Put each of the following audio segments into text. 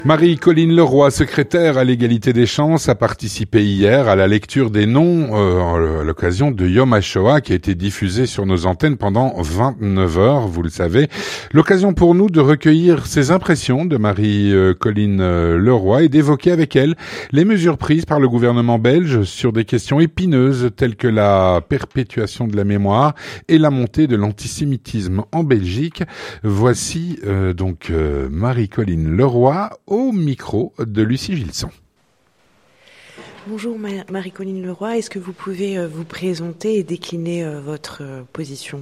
Marie-Colline Leroy, secrétaire à l'égalité des chances, a participé hier à la lecture des noms à l'occasion de Yom HaShoah qui a été diffusé sur nos antennes pendant 29 heures, vous le savez. L'occasion pour nous de recueillir ses impressions de Marie-Colline Leroy et d'évoquer avec elle les mesures prises par le gouvernement belge sur des questions épineuses telles que la perpétuation de la mémoire et la montée de l'antisémitisme en Belgique. Voici Marie-Colline Leroy au micro de Lucie Gilson. Bonjour Marie-Colline Leroy, est-ce que vous pouvez vous présenter et décliner votre position?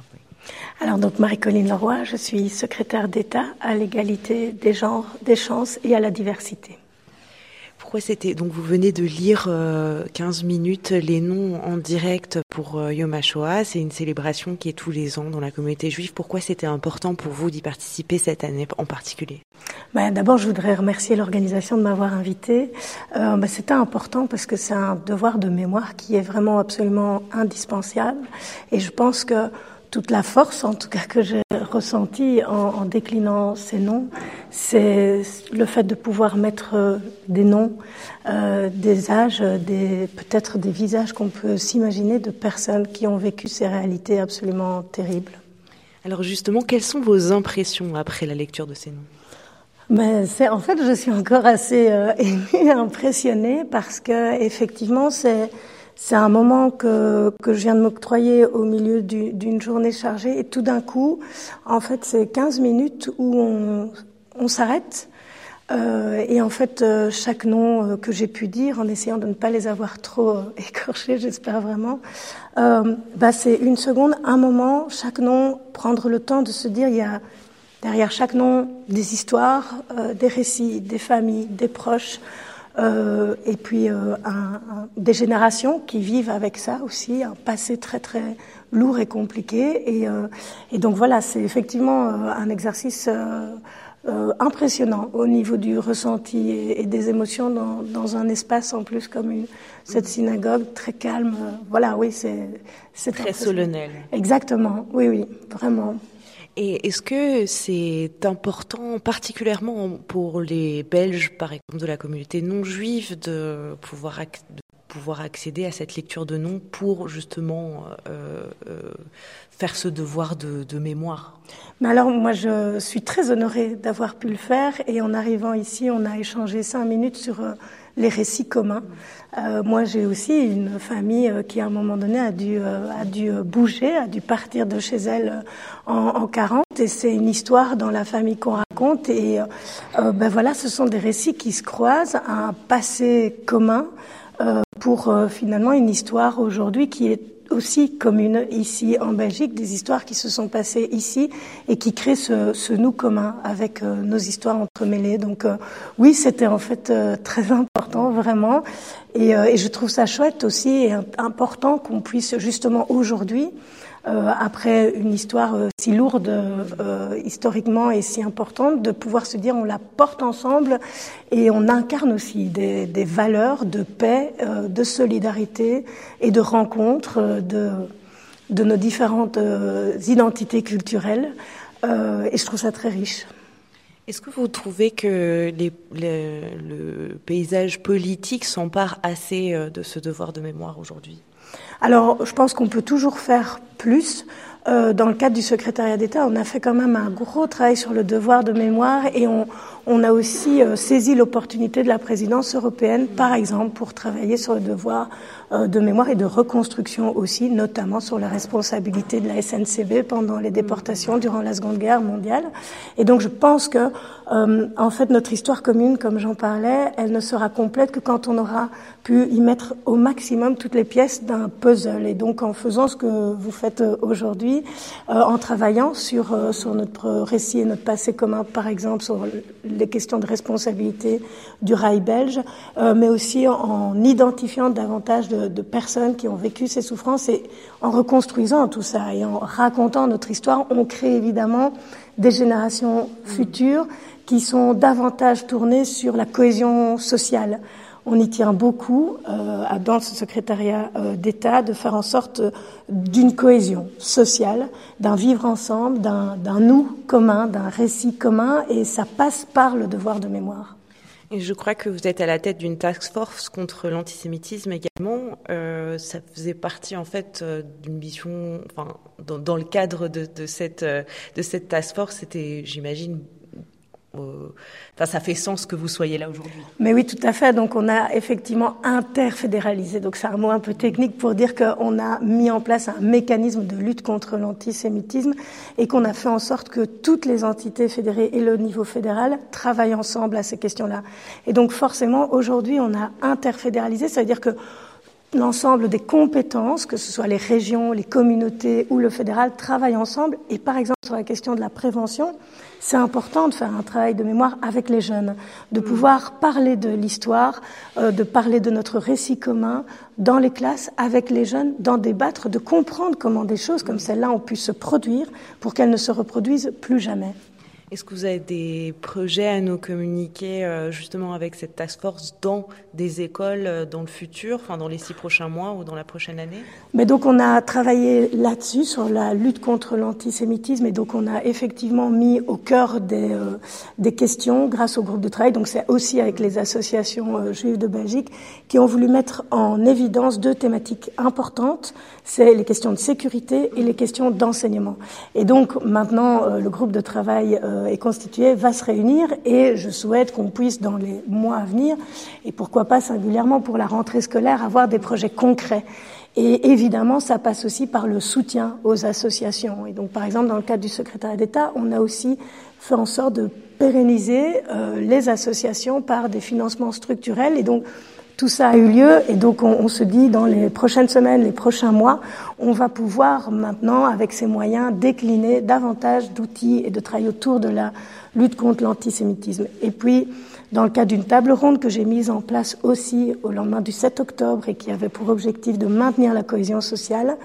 Alors donc Marie-Colline Leroy, je suis secrétaire d'État à l'égalité des genres, des chances et à la diversité. Pourquoi donc vous venez de lire 15 minutes les noms en direct pour Yom HaShoah, c'est une célébration qui est tous les ans dans la communauté juive. Pourquoi c'était important pour vous d'y participer cette année en particulier? D'abord, je voudrais remercier l'organisation de m'avoir invitée. C'était important parce que c'est un devoir de mémoire qui est vraiment absolument indispensable. Et je pense que toute la force, en tout cas que j'ai ressentie en déclinant ces noms, c'est le fait de pouvoir mettre des noms, des âges, peut-être des visages qu'on peut s'imaginer de personnes qui ont vécu ces réalités absolument terribles. Alors justement, quelles sont vos impressions après la lecture de ces noms? En fait, je suis encore assez émue, impressionnée, parce que effectivement, c'est un moment que je viens de m'octroyer au milieu d'une journée chargée, et tout d'un coup, en fait, c'est 15 minutes où on s'arrête. Et en fait, chaque nom que j'ai pu dire, en essayant de ne pas les avoir trop écorchés, j'espère vraiment, c'est une seconde, un moment, chaque nom, prendre le temps de se dire, il y a derrière chaque nom des histoires, des récits, des familles, des proches, et puis des générations qui vivent avec ça aussi, un passé très très lourd et compliqué. Et donc voilà, c'est effectivement un exercice impressionnant au niveau du ressenti et des émotions dans un espace en plus comme cette synagogue très calme. Voilà, oui, c'est très solennel. Exactement, oui, vraiment. Et est-ce que c'est important, particulièrement pour les Belges, par exemple, de la communauté non juive, de pouvoir accéder à cette lecture de noms pour justement faire ce devoir de mémoire? Mais alors, moi, je suis très honorée d'avoir pu le faire. Et en arrivant ici, on a échangé 5 minutes sur les récits communs. Moi, j'ai aussi une famille qui, à un moment donné, a dû bouger, a dû partir de chez elle en 40. Et c'est une histoire dans la famille qu'on raconte. Et voilà, ce sont des récits qui se croisent, un passé commun pour finalement une histoire aujourd'hui qui est aussi commune ici en Belgique, des histoires qui se sont passées ici et qui créent ce nous commun avec nos histoires entremêlées. Donc oui, c'était en fait très important, vraiment. Et je trouve ça chouette aussi et important qu'on puisse justement aujourd'hui, après une histoire si lourde historiquement et si importante, de pouvoir se dire on la porte ensemble et on incarne aussi des valeurs de paix, de solidarité et de rencontre de nos différentes identités culturelles. Et je trouve ça très riche. Est-ce que vous trouvez que le paysage politique s'empare assez de ce devoir de mémoire aujourd'hui? Alors, je pense qu'on peut toujours faire plus. Dans le cadre du secrétariat d'État, on a fait quand même un gros travail sur le devoir de mémoire et on a aussi saisi l'opportunité de la présidence européenne, par exemple, pour travailler sur le devoir de mémoire et de reconstruction aussi, notamment sur la responsabilité de la SNCB pendant les déportations durant la Seconde Guerre mondiale. Et donc, je pense que, en fait, notre histoire commune, comme j'en parlais, elle ne sera complète que quand on aura pu y mettre au maximum toutes les pièces d'un puzzle. Et donc, en faisant ce que vous faites aujourd'hui, en travaillant sur notre récit et notre passé commun, par exemple, sur les questions de responsabilité du rail belge, mais aussi en identifiant davantage de personnes qui ont vécu ces souffrances et en reconstruisant tout ça et en racontant notre histoire, on crée évidemment des générations futures qui sont davantage tournées sur la cohésion sociale. On y tient beaucoup dans ce secrétariat d'État de faire en sorte d'une cohésion sociale, d'un vivre ensemble, d'un nous commun, d'un récit commun, et ça passe par le devoir de mémoire. Et je crois que vous êtes à la tête d'une task force contre l'antisémitisme également. Ça faisait partie en fait d'une mission, enfin dans le cadre de cette task force, c'était, j'imagine, ça fait sens que vous soyez là aujourd'hui. Mais oui, tout à fait. Donc, on a effectivement interfédéralisé. Donc, c'est un mot un peu technique pour dire qu'on a mis en place un mécanisme de lutte contre l'antisémitisme et qu'on a fait en sorte que toutes les entités fédérées et le niveau fédéral travaillent ensemble à ces questions-là. Et donc, forcément, aujourd'hui, on a interfédéralisé. Ça veut dire que l'ensemble des compétences, que ce soit les régions, les communautés ou le fédéral, travaillent ensemble. Et par exemple, sur la question de la prévention, c'est important de faire un travail de mémoire avec les jeunes, de pouvoir parler de l'histoire, de parler de notre récit commun dans les classes avec les jeunes, d'en débattre, de comprendre comment des choses comme celle-là ont pu se produire pour qu'elles ne se reproduisent plus jamais. Est-ce que vous avez des projets à nous communiquer justement avec cette task force dans des écoles dans le futur, enfin dans les 6 prochains mois ou dans la prochaine année? Mais donc on a travaillé là-dessus, sur la lutte contre l'antisémitisme, et donc on a effectivement mis au cœur des questions grâce au groupe de travail. Donc c'est aussi avec les associations juives de Belgique qui ont voulu mettre en évidence 2 thématiques importantes. C'est les questions de sécurité et les questions d'enseignement. Et donc maintenant le groupe de travail est constitué, va se réunir, et je souhaite qu'on puisse dans les mois à venir, et pourquoi pas singulièrement pour la rentrée scolaire, avoir des projets concrets. Et évidemment, ça passe aussi par le soutien aux associations. Et donc, par exemple, dans le cadre du secrétariat d'État, on a aussi fait en sorte de pérenniser les associations par des financements structurels. Et donc, tout ça a eu lieu, et donc on se dit dans les prochaines semaines, les prochains mois, on va pouvoir maintenant, avec ces moyens, décliner davantage d'outils et de travail autour de la lutte contre l'antisémitisme. Et puis, dans le cadre d'une table ronde que j'ai mise en place aussi au lendemain du 7 octobre et qui avait pour objectif de maintenir la cohésion sociale,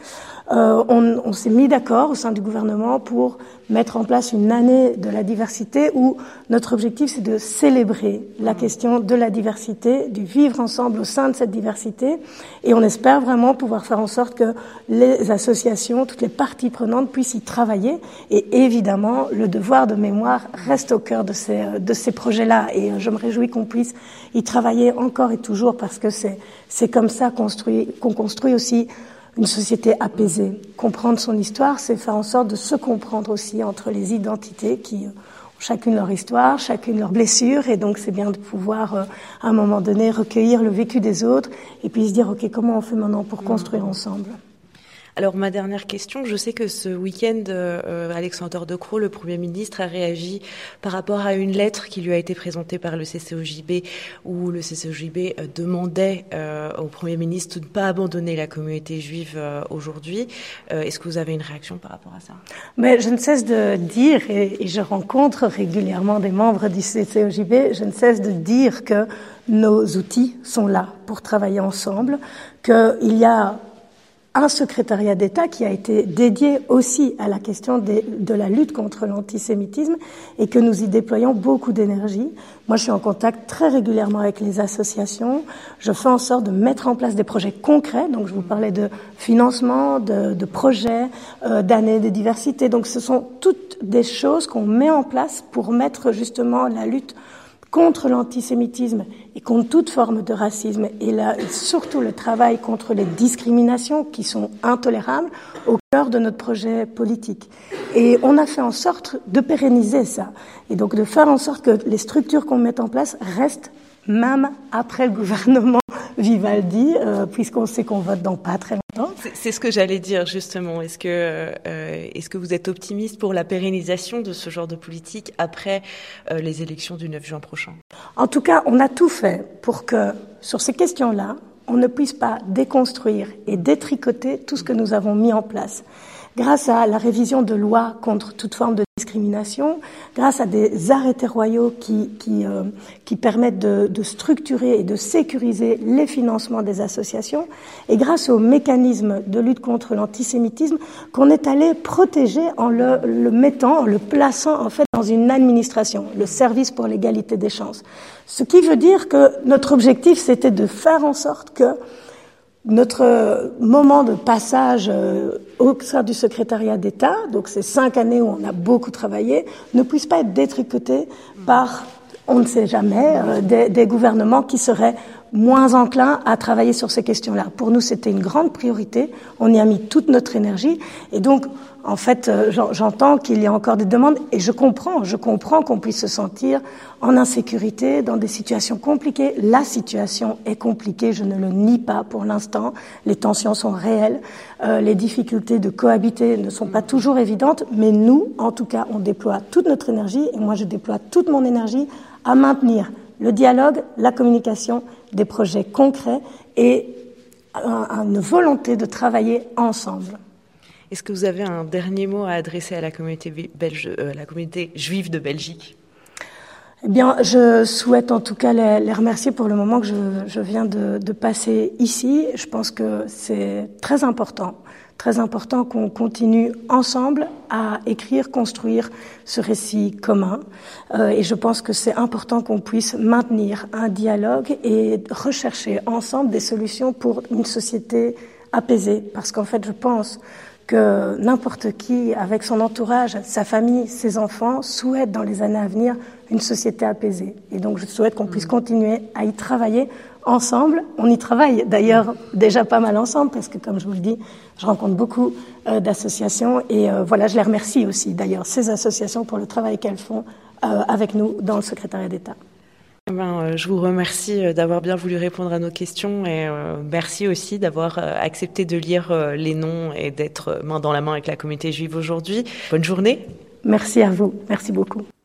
on s'est mis d'accord au sein du gouvernement pour mettre en place une année de la diversité où notre objectif c'est de célébrer la question de la diversité, du vivre ensemble au sein de cette diversité, et on espère vraiment pouvoir faire en sorte que les associations, toutes les parties prenantes puissent y travailler, et évidemment le devoir de mémoire reste au cœur de ces projets-là, et je me réjouis qu'on puisse y travailler encore et toujours, parce que c'est comme ça qu'on construit aussi une société apaisée. Comprendre son histoire, c'est faire en sorte de se comprendre aussi entre les identités qui ont chacune leur histoire, chacune leur blessure, et donc c'est bien de pouvoir, à un moment donné, recueillir le vécu des autres et puis se dire, ok, comment on fait maintenant pour construire ensemble? Alors, ma dernière question, je sais que ce week-end, Alexander De Croo, le Premier ministre, a réagi par rapport à une lettre qui lui a été présentée par le CCOJB, où le CCOJB demandait au Premier ministre de ne pas abandonner la communauté juive aujourd'hui. Est-ce que vous avez une réaction par rapport à ça? Mais je ne cesse de dire, et je rencontre régulièrement des membres du CCOJB, je ne cesse de dire que nos outils sont là pour travailler ensemble, qu'il y a un secrétariat d'État qui a été dédié aussi à la question de la lutte contre l'antisémitisme, et que nous y déployons beaucoup d'énergie. Moi, je suis en contact très régulièrement avec les associations. Je fais en sorte de mettre en place des projets concrets. Donc, je vous parlais de financement, de projets, d'années de diversité. Donc, ce sont toutes des choses qu'on met en place pour mettre justement la lutte contre l'antisémitisme et contre toute forme de racisme, et là, surtout le travail contre les discriminations qui sont intolérables, au cœur de notre projet politique. Et on a fait en sorte de pérenniser ça, et donc de faire en sorte que les structures qu'on met en place restent même après le gouvernement Vivaldi, puisqu'on sait qu'on vote dans pas très longtemps. C'est ce que j'allais dire justement. Est-ce que vous êtes optimiste pour la pérennisation de ce genre de politique après les élections du 9 juin prochain? En tout cas, on a tout fait pour que, sur ces questions-là, on ne puisse pas déconstruire et détricoter tout ce que nous avons mis en place. Grâce à la révision de loi contre toute forme de discrimination, discrimination, grâce à des arrêtés royaux qui permettent de structurer et de sécuriser les financements des associations, et grâce aux mécanismes de lutte contre l'antisémitisme qu'on est allé protéger en le plaçant en fait dans une administration, le service pour l'égalité des chances. Ce qui veut dire que notre objectif, c'était de faire en sorte que notre moment de passage au sein du secrétariat d'État, donc ces 5 années où on a beaucoup travaillé, ne puisse pas être détricoté par, on ne sait jamais, des gouvernements qui seraient moins enclins à travailler sur ces questions-là. Pour nous, c'était une grande priorité. On y a mis toute notre énergie. Et donc, en fait, j'entends qu'il y a encore des demandes et je comprends qu'on puisse se sentir en insécurité dans des situations compliquées. La situation est compliquée, je ne le nie pas pour l'instant. Les tensions sont réelles. Les difficultés de cohabiter ne sont pas toujours évidentes. Mais nous, en tout cas, on déploie toute notre énergie et moi, je déploie toute mon énergie à maintenir le dialogue, la communication, des projets concrets et une volonté de travailler ensemble. Est-ce que vous avez un dernier mot à adresser à la communauté la communauté juive de Belgique? Eh bien, je souhaite en tout cas les remercier pour le moment que je viens de passer ici. Je pense que c'est très important qu'on continue ensemble à écrire, construire ce récit commun. Et je pense que c'est important qu'on puisse maintenir un dialogue et rechercher ensemble des solutions pour une société apaisée. Parce qu'en fait, je pense que n'importe qui, avec son entourage, sa famille, ses enfants, souhaite dans les années à venir une société apaisée. Et donc, je souhaite qu'on puisse continuer à y travailler ensemble. On y travaille d'ailleurs déjà pas mal ensemble parce que, comme je vous le dis, je rencontre beaucoup d'associations et voilà, je les remercie aussi d'ailleurs, ces associations, pour le travail qu'elles font avec nous dans le secrétariat d'État. Je vous remercie d'avoir bien voulu répondre à nos questions et merci aussi d'avoir accepté de lire les noms et d'être main dans la main avec la communauté juive aujourd'hui. Bonne journée. Merci à vous. Merci beaucoup.